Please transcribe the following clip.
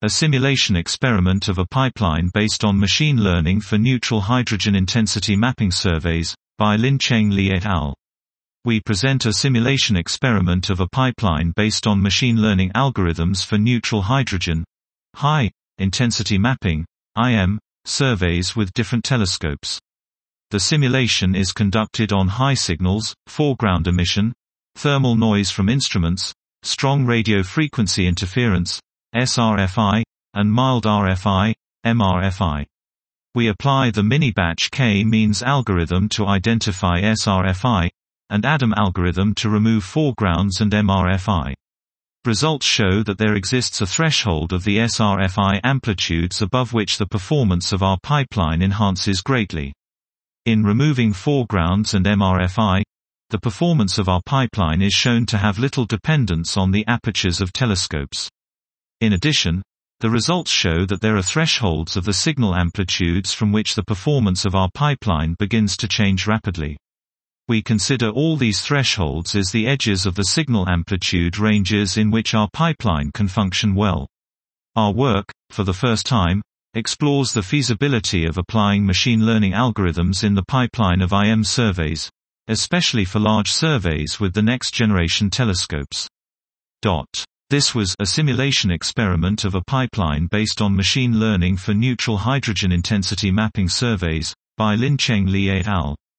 A simulation experiment of a pipeline based on machine learning for neutral hydrogen intensity mapping surveys, by Lin-Cheng Li et al. We present a simulation experiment of a pipeline based on machine learning algorithms for neutral hydrogen high intensity mapping (IM) surveys with different telescopes. The simulation is conducted on high signals, foreground emission, thermal noise from instruments, strong radio frequency interference (SRFI), and mild RFI (MRFI). We apply the mini-batch k-means algorithm to identify SRFI, and ADAM algorithm to remove foregrounds and MRFI. Results show that there exists a threshold of the SRFI amplitudes above which the performance of our pipeline enhances greatly. In removing foregrounds and MRFI, the performance of our pipeline is shown to have little dependence on the apertures of telescopes. In addition, the results show that there are thresholds of the signal amplitudes from which the performance of our pipeline begins to change rapidly. We consider all these thresholds as the edges of the signal amplitude ranges in which our pipeline can function well. Our work, for the first time, explores the feasibility of applying machine learning algorithms in the pipeline of IM surveys, especially for large surveys with the next generation telescopes. This was a simulation experiment of a pipeline based on machine learning for neutral hydrogen intensity mapping surveys, by Lin-Cheng Li et al.